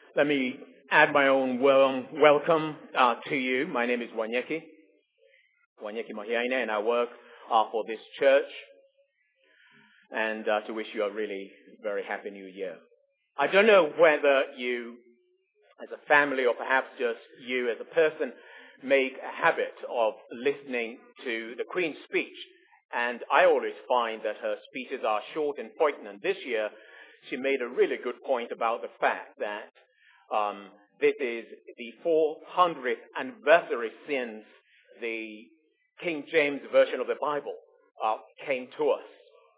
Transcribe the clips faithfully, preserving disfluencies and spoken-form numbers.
Let me add my own warm welcome uh, to you. My name is Wanyeki, Wanyeki Mahiaine, and I work uh, for this church, and uh, to wish you a really very happy new year. I don't know whether you, as a family, or perhaps just you as a person, make a habit of listening to the Queen's speech, and I always find that her speeches are short and poignant. This year, she made a really good point about the fact that um, this is the four hundredth anniversary since the King James Version of the Bible uh, came to us.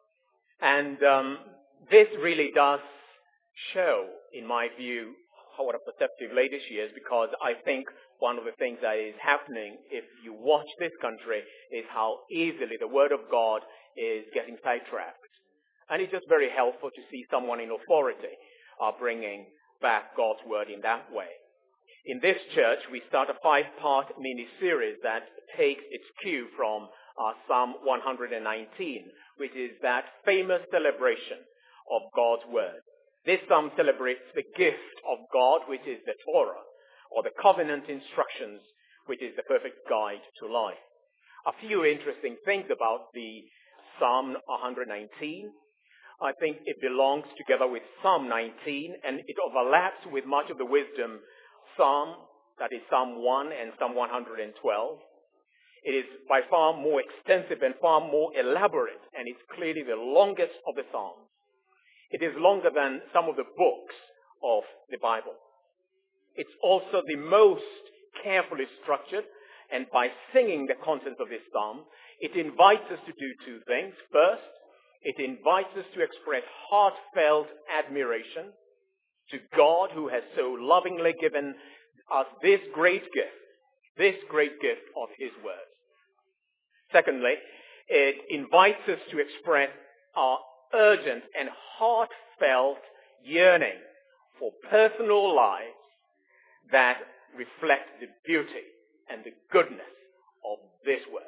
And um, this really does show, in my view, what a perceptive lady she is, because I think one of the things that is happening if you watch this country is how easily the Word of God is getting sidetracked. And it's just very helpful to see someone in authority uh, bringing back God's Word in that way. In this church, we start a five-part mini-series that takes its cue from uh, Psalm one hundred nineteen, which is that famous celebration of God's Word. This psalm celebrates the gift of God, which is the Torah, or the covenant instructions, which is the perfect guide to life. A few interesting things about the Psalm one hundred nineteen. I think it belongs together with Psalm nineteen, and it overlaps with much of the wisdom Psalm, that is Psalm one and Psalm one hundred twelve. It is by far more extensive and far more elaborate, and it's clearly the longest of the Psalms. It is longer than some of the books of the Bible. It's also the most carefully structured, and by singing the contents of this Psalm, it invites us to do two things. First, it invites us to express heartfelt admiration to God, who has so lovingly given us this great gift, this great gift of His Word. Secondly, it invites us to express our urgent and heartfelt yearning for personal lives that reflect the beauty and the goodness of this Word.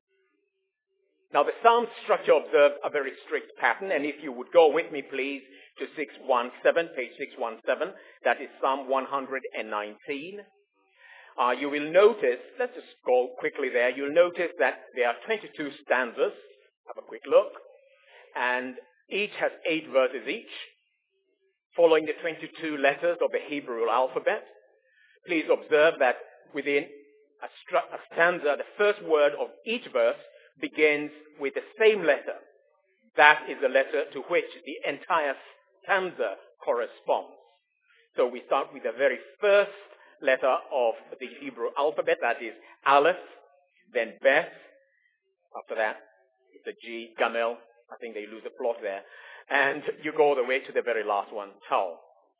Now, the Psalm structure observes a very strict pattern, and if you would go with me, please, to six seventeen, page six seventeen, that is Psalm one hundred nineteen. Uh, you will notice, let's just go quickly there, you'll notice that there are twenty-two stanzas. Have a quick look. And each has eight verses each, following the twenty-two letters of the Hebrew alphabet. Please observe that within a, stru- a stanza, the first word of each verse begins with the same letter. That is the letter to which the entire stanza corresponds. So we start with the very first letter of the Hebrew alphabet, that is Aleph, then Beth. After that, it's a G, Gamel. I think they lose the plot there. And you go all the way to the very last one, Tau.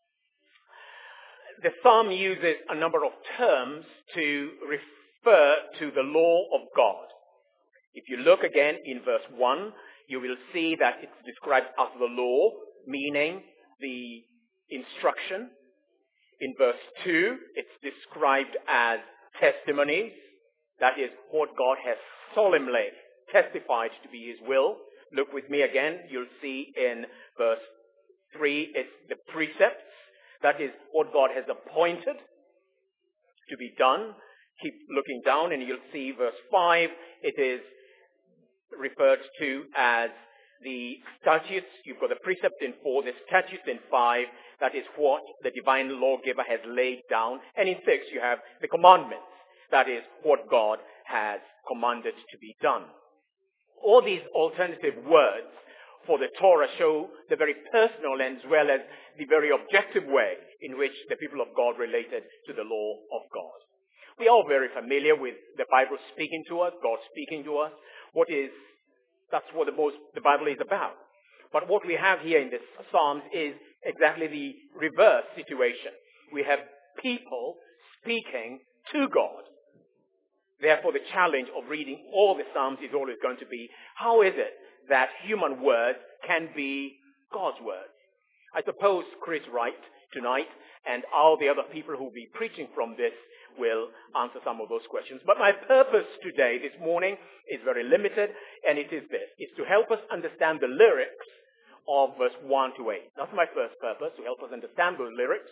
The psalm uses a number of terms to refer to the law of God. If you look again in verse one, you will see that it's described as the law, meaning the instruction. In verse two, it's described as testimonies. That is what God has solemnly testified to be His will. Look with me again. You'll see in verse three, it's the precepts. That is what God has appointed to be done. Keep looking down and you'll see verse five. It is referred to as the statutes. You've got the precept in four, the statutes in five. That is what the divine lawgiver has laid down. And in six, you have the commandments. That is what God has commanded to be done. All these alternative words for the Torah show the very personal as well as the very objective way in which the people of God related to the law of God. We are all very familiar with the Bible speaking to us, God speaking to us. What is, that's what the most, the Bible is about. But what we have here in the Psalms is exactly the reverse situation. We have people speaking to God. Therefore, the challenge of reading all the Psalms is always going to be, how is it that human words can be God's words? I suppose Chris Wright tonight and all the other people who will be preaching from this will answer some of those questions. But my purpose today, this morning, is very limited, and it is this. It's to help us understand the lyrics of verse one to eight. That's my first purpose, to help us understand those lyrics.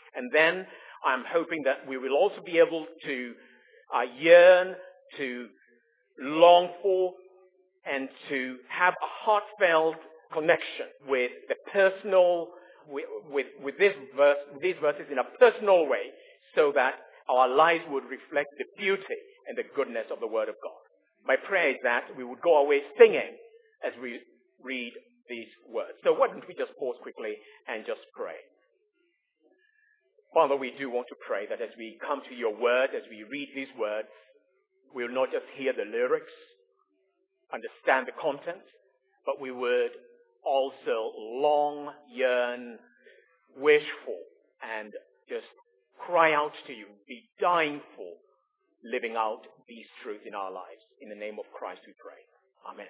And then I'm hoping that we will also be able to uh, yearn, to long for, and to have a heartfelt connection with the personal, with, with, with, this verse, with these verses in a personal way, so that our lives would reflect the beauty and the goodness of the Word of God. My prayer is that we would go away singing as we read these words. So why don't we just pause quickly and just pray. Father, we do want to pray that as we come to your word, as we read these words, we will not just hear the lyrics, understand the content, but we would also long, yearn, wish for, and just cry out to you, be dying for, living out these truths in our lives. In the name of Christ we pray. Amen.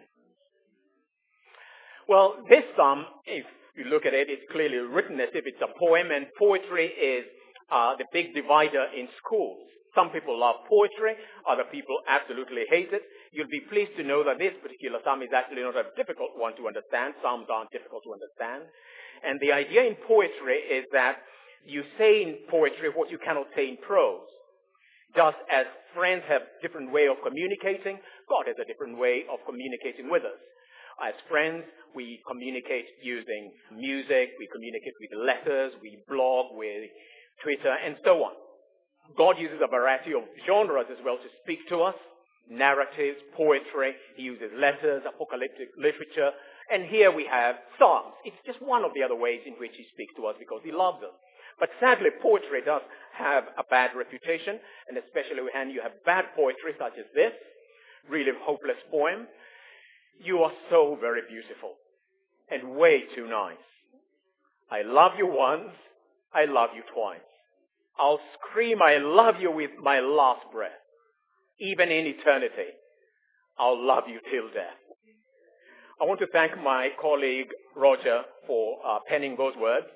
Well, this psalm, if you look at it, it's clearly written as if it's a poem, and poetry is uh, the big divider in schools. Some people love poetry, other people absolutely hate it. You'll be pleased to know that this particular psalm is actually not a difficult one to understand. Psalms aren't difficult to understand. And the idea in poetry is that you say in poetry what you cannot say in prose. Just as friends have different way of communicating, God has a different way of communicating with us. As friends, we communicate using music, we communicate with letters, we blog with Twitter, and so on. God uses a variety of genres as well to speak to us. Narratives, poetry, he uses letters, apocalyptic literature, and here we have psalms. It's just one of the other ways in which he speaks to us because he loves us. But sadly, poetry does have a bad reputation, and especially when you have bad poetry such as this, really hopeless poem. You are so very beautiful and way too nice. I love you once, I love you twice. I'll scream I love you with my last breath. Even in eternity, I'll love you till death. I want to thank my colleague Roger for uh, penning those words.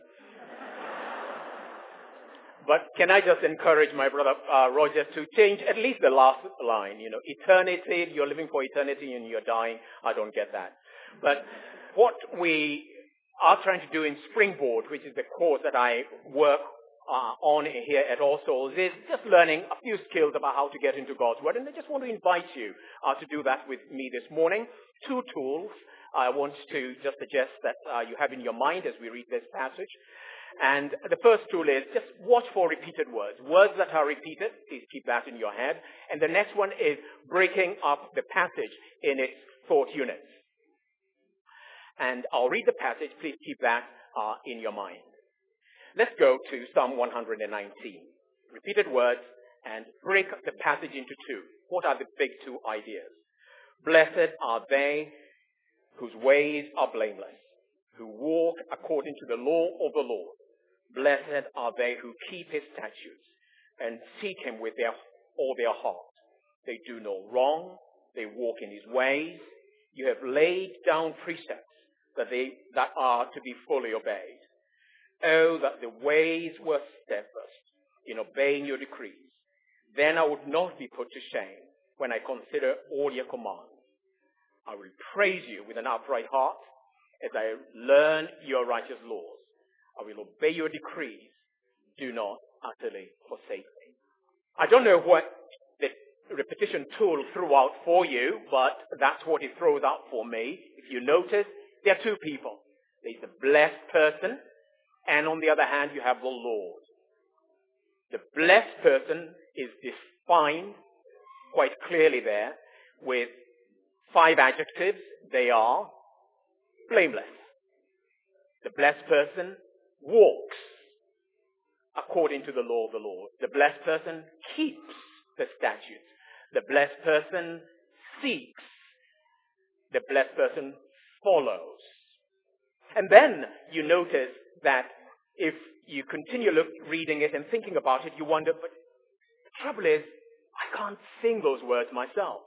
But can I just encourage my brother uh, Roger to change at least the last line? You know, eternity, you're living for eternity and you're dying. I don't get that. But what we are trying to do in Springboard, which is the course that I work uh, on here at All Souls, is just learning a few skills about how to get into God's Word. And I just want to invite you uh, to do that with me this morning. Two tools I want to just suggest that uh, you have in your mind as we read this passage. And the first tool is just watch for repeated words. Words that are repeated, please keep that in your head. And the next one is breaking up the passage in its thought units. And I'll read the passage, please keep that uh, in your mind. Let's go to Psalm one hundred nineteen. Repeated words and break the passage into two. What are the big two ideas? Blessed are they whose ways are blameless, who walk according to the law of the Lord. Blessed are they who keep his statutes and seek him with their, all their heart. They do no wrong. They walk in his ways. You have laid down precepts that, they, that are to be fully obeyed. Oh, that the ways were steadfast in obeying your decrees. Then I would not be put to shame when I consider all your commands. I will praise you with an upright heart as I learn your righteous laws. I will obey your decrees. Do not utterly forsake me. I don't know what the repetition tool threw out for you, but that's what it throws out for me. If you notice, there are two people. There's the blessed person, and on the other hand, you have the Lord. The blessed person is defined quite clearly there with five adjectives. They are blameless. The blessed person walks according to the law of the Lord. The blessed person keeps the statutes. The blessed person seeks. The blessed person follows. And then you notice that if you continue look, reading it and thinking about it, you wonder, but the trouble is, I can't sing those words myself.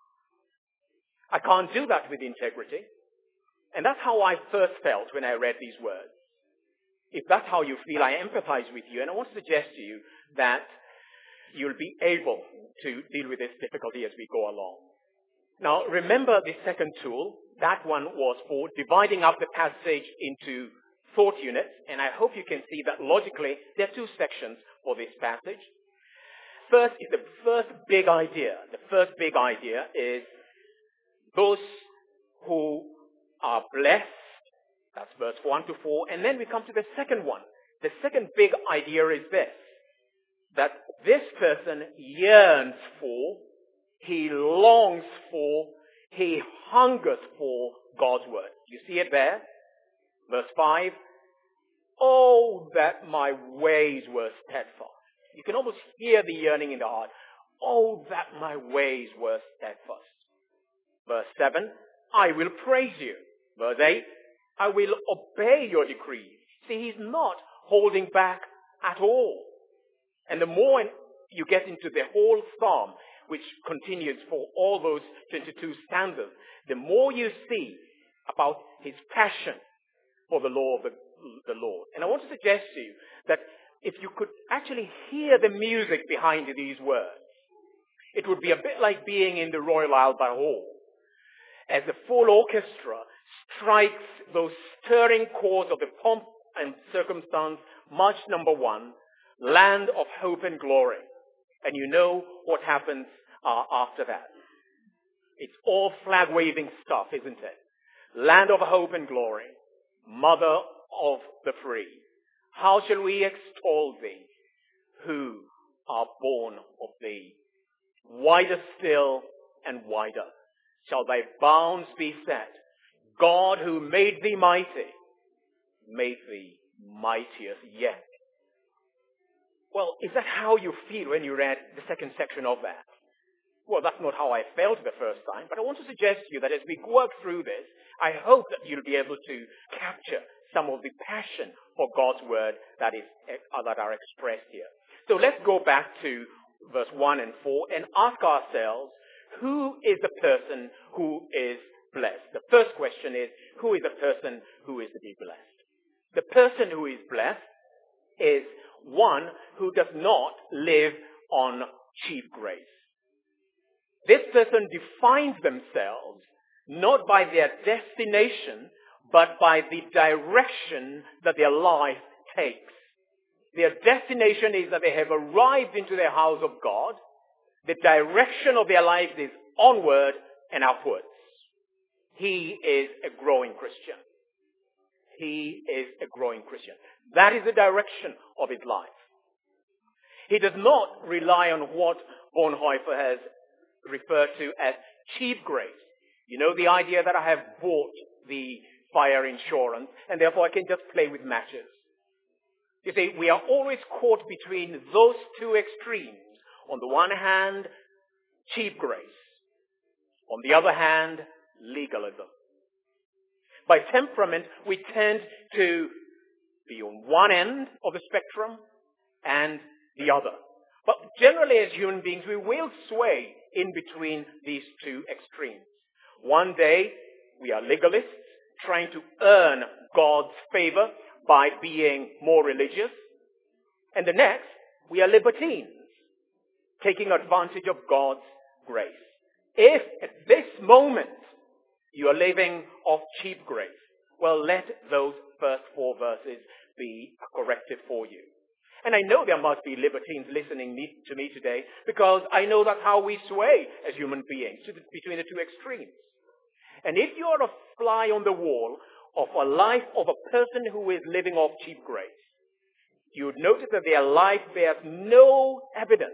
I can't do that with integrity. And that's how I first felt when I read these words. If that's how you feel, I empathize with you. And I want to suggest to you that you'll be able to deal with this difficulty as we go along. Now, remember the second tool. That one was for dividing up the passage into thought units, and I hope you can see that logically there are two sections for this passage. First is the first big idea. The first big idea is those who are blessed. That's verse one to four. And then we come to the second one. The second big idea is this, that this person yearns for, he longs for, he hungers for God's word. You see it there? Verse five. Oh, that my ways were steadfast. You can almost hear the yearning in the heart. Oh, that my ways were steadfast. Verse seven. I will praise you. Verse eight. I will obey your decrees. See, he's not holding back at all. And the more you get into the whole psalm, which continues for all those twenty-two stanzas, the more you see about his passion for the law of the, the Lord. And I want to suggest to you that if you could actually hear the music behind these words, it would be a bit like being in the Royal Albert Hall, as the full orchestra strikes those stirring chords of the pomp and circumstance, march number one, Land of Hope and Glory. And you know what happens uh, after that. It's all flag-waving stuff, isn't it? Land of Hope and Glory, Mother of the free. How shall we extol thee, who are born of thee? Wider still and wider shall thy bounds be set. God who made thee mighty, made thee mightier yet. Well, is that how you feel when you read the second section of that? Well, that's not how I felt the first time, but I want to suggest to you that as we work through this, I hope that you'll be able to capture some of the passion for God's word that is uh, that are expressed here. So let's go back to verse one and four and ask ourselves, who is the person who is blessed? The first question is, who is the person who is to be blessed? The person who is blessed is one who does not live on cheap grace. This person defines themselves not by their destination, but by the direction that their life takes. Their destination is that they have arrived into the house of God. The direction of their lives is onward and upwards. He is a growing Christian. He is a growing Christian. That is the direction of his life. He does not rely on what Bonhoeffer has referred to as cheap grace. You know, the idea that I have bought the fire insurance and therefore I can just play with matches. You see, we are always caught between those two extremes. On the one hand, cheap grace. On the other hand, legalism. By temperament, we tend to be on one end of the spectrum and the other. But generally as human beings, we will sway in between these two extremes. One day, we are legalists, trying to earn God's favor by being more religious. And the next, we are libertines, taking advantage of God's grace. If at this moment you are living off cheap grace, well, let those first four verses be a corrective for you. And I know there must be libertines listening me, to me today, because I know that's how we sway as human beings, to the, between the two extremes. And if you're a fly on the wall of a life of a person who is living off cheap grace, you would notice that their life bears no evidence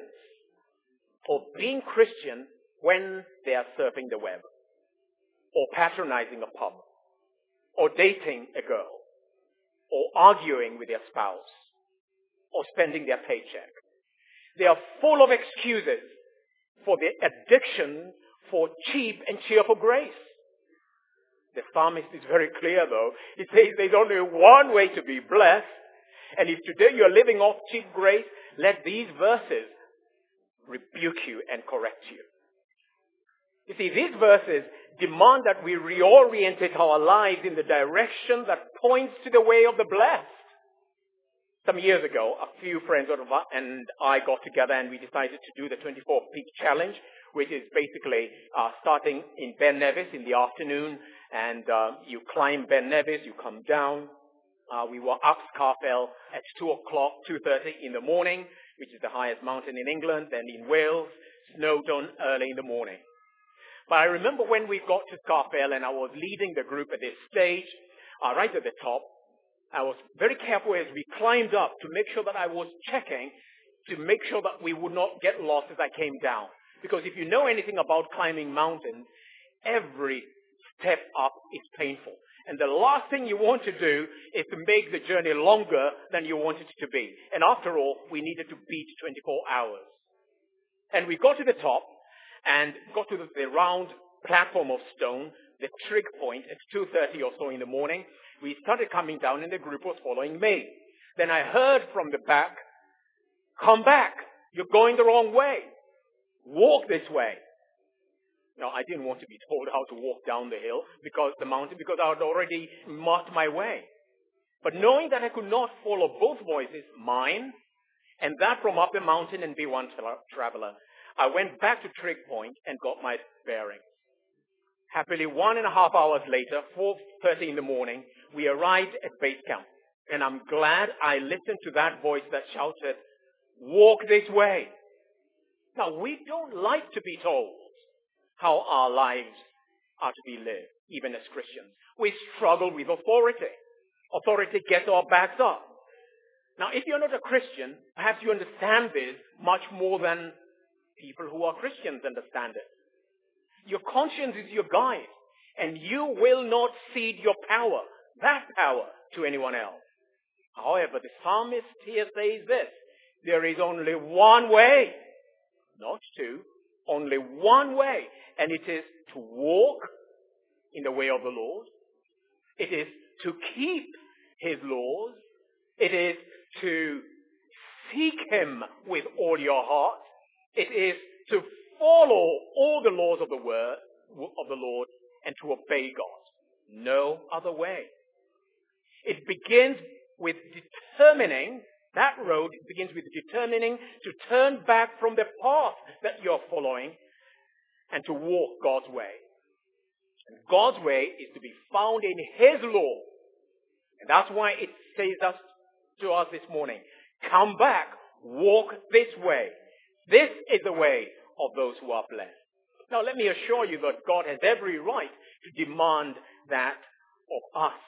of being Christian when they are surfing the web, or patronizing a pub, or dating a girl, or arguing with their spouse, or spending their paycheck. They are full of excuses for their addiction for cheap and cheerful grace. The psalmist is very clear, though. He says there's only one way to be blessed. And if today you're living off cheap grace, let these verses rebuke you and correct you. You see, these verses demand that we reorientate our lives in the direction that points to the way of the blessed. Some years ago, a few friends and I got together and we decided to do the twenty-four peak challenge, which is basically uh, starting in Ben Nevis in the afternoon, and uh, you climb Ben Nevis, you come down Uh, we were up Scafell at two o'clock, two thirty in the morning, which is the highest mountain in England, and in Wales, Snowdon early in the morning. But I remember when we got to Scafell and I was leading the group at this stage, uh, right at the top, I was very careful as we climbed up to make sure that I was checking to make sure that we would not get lost as I came down. Because if you know anything about climbing mountains, every step up is painful. And the last thing you want to do is to make the journey longer than you want it to be. And after all, we needed to beat twenty-four hours. And we got to the top and got to the, the round platform of stone, the trig point at two thirty or so in the morning. We started coming down and the group was following me. Then I heard from the back, "Come back, you're going the wrong way. Walk this way." Now, I didn't want to be told how to walk down the hill, because the mountain, because I had already marked my way. But knowing that I could not follow both voices, mine and that from up the mountain and be one tra- traveler, I went back to Trig Point and got my bearings. Happily, one and a half hours later, four thirty in the morning, we arrived at base camp. And I'm glad I listened to that voice that shouted, "Walk this way." Now, we don't like to be told how our lives are to be lived, even as Christians. We struggle with authority. Authority gets our backs up. Now, if you're not a Christian, perhaps you understand this much more than people who are Christians understand it. Your conscience is your guide, and you will not cede your power, that power, to anyone else. However, the psalmist here says this: there is only one way, not two, only one way, and it is to walk in the way of the Lord. It is to keep his laws. It is to seek him with all your heart. It is to follow all the laws of the word of the Lord and to obey God. No other way. It begins with determining, that road begins with determining to turn back from the path that you're following and to walk God's way. And God's way is to be found in his law. And that's why it says us, to us this morning, come back, walk this way. This is the way of those who are blessed. Now let me assure you that God has every right to demand that of us.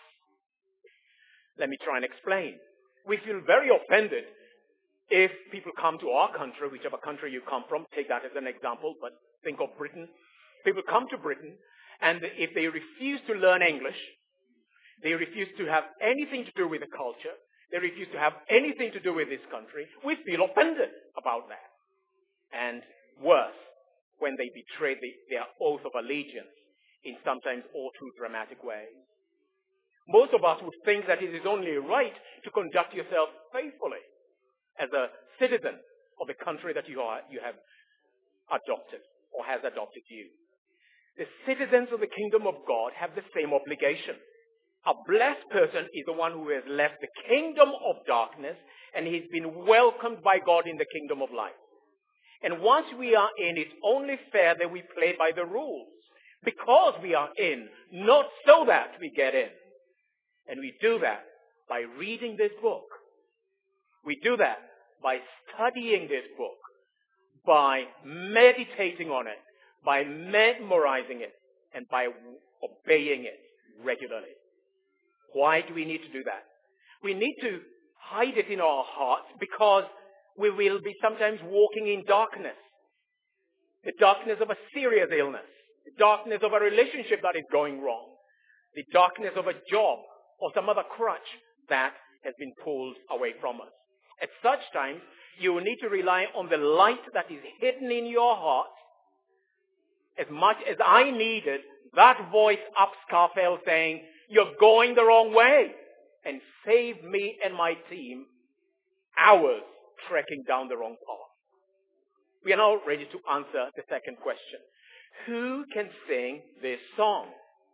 Let me try and explain. We feel very offended if people come to our country, whichever country you come from, take that as an example, but think of Britain. People come to Britain, and if they refuse to learn English, they refuse to have anything to do with the culture, they refuse to have anything to do with this country, we feel offended about that. And worse, when they betray the, their oath of allegiance in sometimes all too dramatic ways. Most of us would think that it is only right to conduct yourself faithfully as a citizen of the country that you are, you have adopted or has adopted you. The citizens of the kingdom of God have the same obligation. A blessed person is the one who has left the kingdom of darkness and he's been welcomed by God in the kingdom of light. And once we are in, it's only fair that we play by the rules, because we are in, not so that we get in. And we do that by reading this book. We do that by studying this book, by meditating on it, by memorizing it, and by obeying it regularly. Why do we need to do that? We need to hide it in our hearts because we will be sometimes walking in darkness. The darkness of a serious illness. The darkness of a relationship that is going wrong. The darkness of a job or some other crutch that has been pulled away from us. At such times, you will need to rely on the light that is hidden in your heart. As much as I needed that voice up Scafell saying, "You're going the wrong way," and save me and my team hours trekking down the wrong path. We are now ready to answer the second question. Who can sing this song?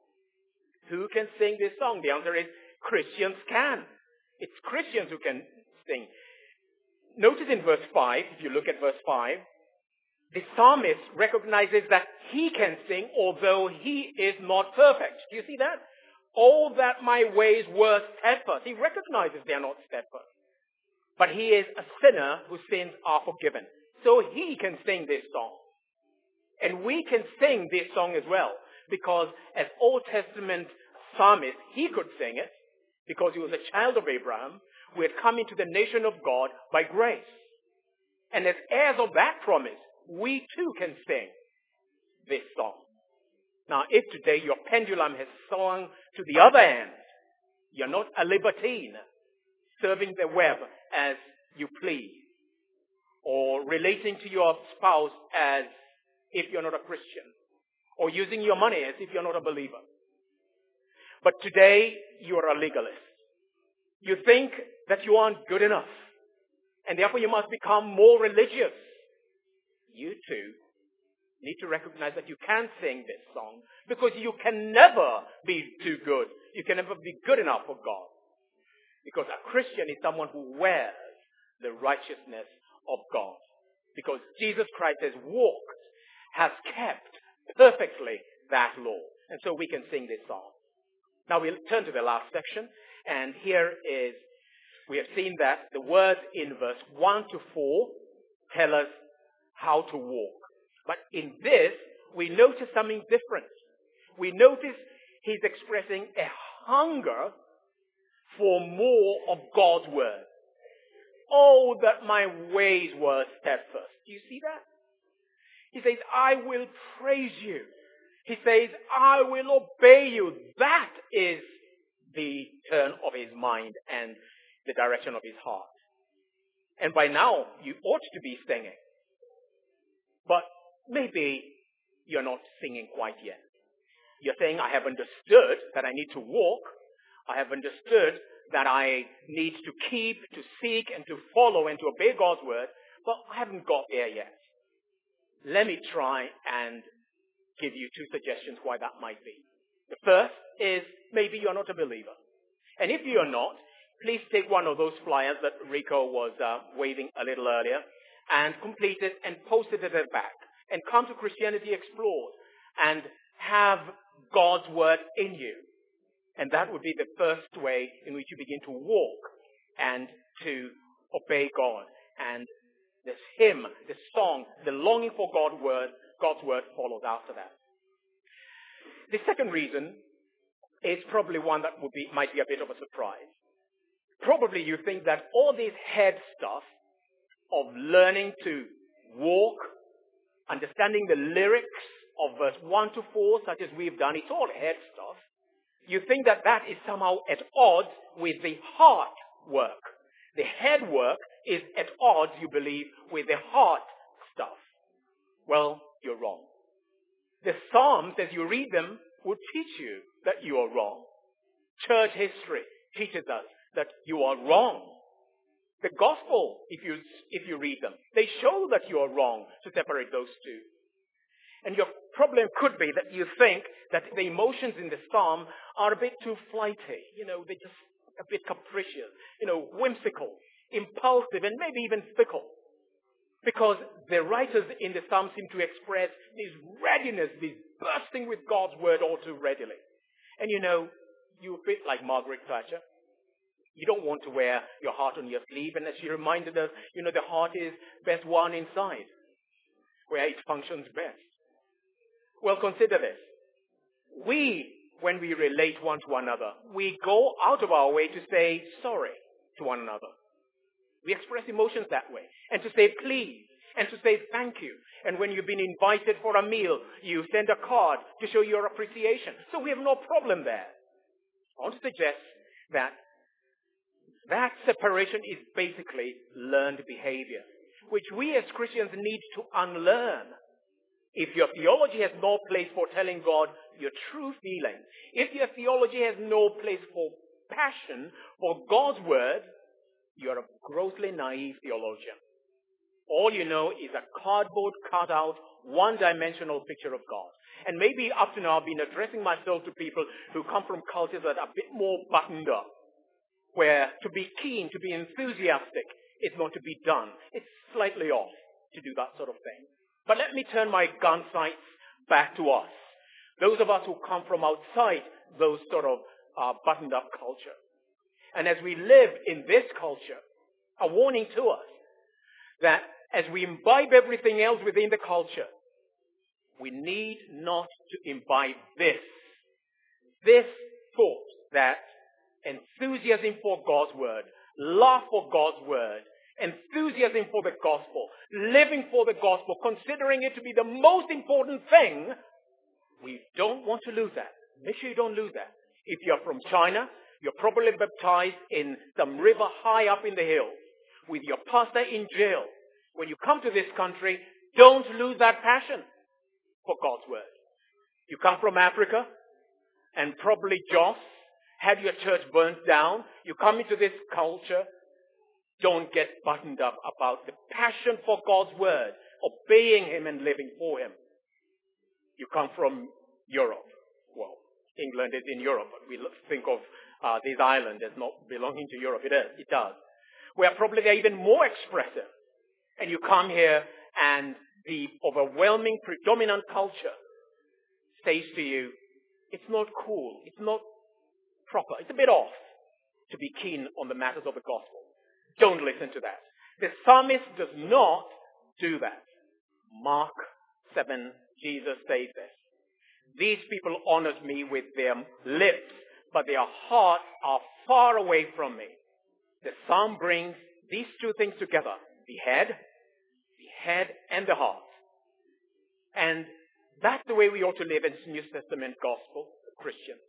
Who can sing this song? The answer is Christians can. It's Christians who can sing. Notice in verse five, if you look at verse five, the psalmist recognizes that he can sing although he is not perfect. Do you see that? Oh, that my ways were steadfast. He recognizes they are not steadfast. But he is a sinner whose sins are forgiven. So he can sing this song. And we can sing this song as well. Because as Old Testament psalmist, he could sing it. Because he was a child of Abraham who had come into the nation of God by grace. And as heirs of that promise, we too can sing this song. Now, if today your pendulum has swung to the other end, you're not a libertine serving the web as you please, or relating to your spouse as if you're not a Christian, or using your money as if you're not a believer. But today, you are a legalist. You think that you aren't good enough, and therefore you must become more religious. You too need to recognize that you can sing this song, because you can never be too good. You can never be good enough for God. Because a Christian is someone who wears the righteousness of God. Because Jesus Christ has walked, has kept perfectly that law. And so we can sing this song. Now we'll turn to the last section. And here is, we have seen that the words in verse one to four tell us how to walk. But in this, we notice something different. We notice he's expressing a hunger for more of God's word. Oh, that my ways were steadfast. Do you see that? He says, I will praise you. He says, I will obey you. That is the turn of his mind and the direction of his heart. And by now, you ought to be singing. But maybe you're not singing quite yet. You're saying, I have understood that I need to walk. I have understood that I need to keep, to seek, and to follow and to obey God's word, but I haven't got there yet. Let me try and give you two suggestions why that might be. The first is maybe you're not a believer. And if you're not, please take one of those flyers that Rico was uh, waving a little earlier and complete it and post it at the back. And come to Christianity Explored and have God's word in you. And that would be the first way in which you begin to walk and to obey God. And this hymn, the song, the longing for God's word, God's word follows after that. The second reason is probably one that would be, might be a bit of a surprise. Probably you think that all this head stuff of learning to walk, understanding the lyrics of verse one to four, such as we've done, it's all head stuff. You think that that is somehow at odds with the heart work. The head work is at odds, you believe, with the heart stuff. Well, you're wrong. The Psalms, as you read them, will teach you that you are wrong. Church history teaches us that you are wrong. The Gospel, if you, if you read them, they show that you are wrong to separate those two. And your problem could be that you think that the emotions in the psalm are a bit too flighty. You know, they're just a bit capricious, you know, whimsical, impulsive, and maybe even fickle. Because the writers in the psalm seem to express this readiness, this bursting with God's word all too readily. And you know, you're a bit like Margaret Thatcher. You don't want to wear your heart on your sleeve. And as she reminded us, you know, the heart is best worn inside, where it functions best. Well, consider this. We, when we relate one to another, we go out of our way to say sorry to one another. We express emotions that way. And to say please. And to say thank you. And when you've been invited for a meal, you send a card to show your appreciation. So we have no problem there. I want to suggest that that separation is basically learned behavior, which we as Christians need to unlearn. If your theology has no place for telling God your true feelings, if your theology has no place for passion for God's word, you're a grossly naive theologian. All you know is a cardboard cutout, one-dimensional picture of God. And maybe up to now I've been addressing myself to people who come from cultures that are a bit more buttoned up, where to be keen, to be enthusiastic is not to be done. It's slightly off to do that sort of thing. But let me turn my gun sights back to us. Those of us who come from outside those sort of uh, buttoned-up culture. And as we live in this culture, a warning to us that as we imbibe everything else within the culture, we need not to imbibe this. This thought that enthusiasm for God's word, love for God's word, enthusiasm for the gospel, living for the gospel, considering it to be the most important thing, we don't want to lose that. Make sure you don't lose that. If you're from China, you're probably baptized in some river high up in the hills with your pastor in jail. When you come to this country, don't lose that passion for God's word. You come from Africa and probably Jos had your church burnt down. You come into this culture, don't get buttoned up about the passion for God's word, obeying him and living for him. You come from Europe. Well, England is in Europe, but we think of uh, this island as not belonging to Europe. It is. It does. Where probably they're even more expressive. And you come here and the overwhelming, predominant culture says to you, it's not cool, it's not proper, it's a bit off to be keen on the matters of the gospel. Don't listen to that. The psalmist does not do that. Mark seven, Jesus says this. These people honor me with their lips, but their hearts are far away from me. The psalm brings these two things together, the head, the head and the heart. And that's the way we ought to live in New Testament gospel, Christians.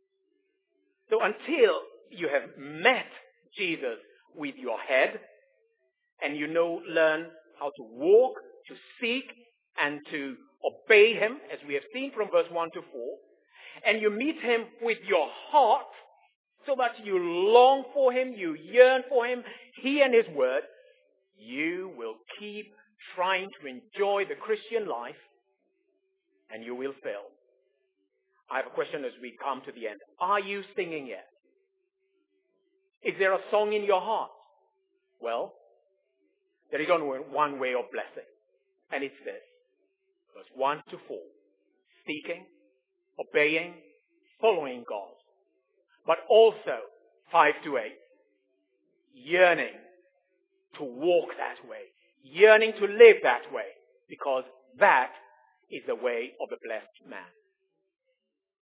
So until you have met Jesus with your head, and you know, learn how to walk, to seek, and to obey him, as we have seen from verse one to four, and you meet him with your heart, so that you long for him, you yearn for him, he and his word, you will keep trying to enjoy the Christian life, and you will fail. I have a question as we come to the end. Are you singing yet? Is there a song in your heart? Well, there is only one way of blessing, and it's this. Verse one to four. Seeking, obeying, following God. But also, five to eight. Yearning to walk that way. Yearning to live that way. Because that is the way of the blessed man.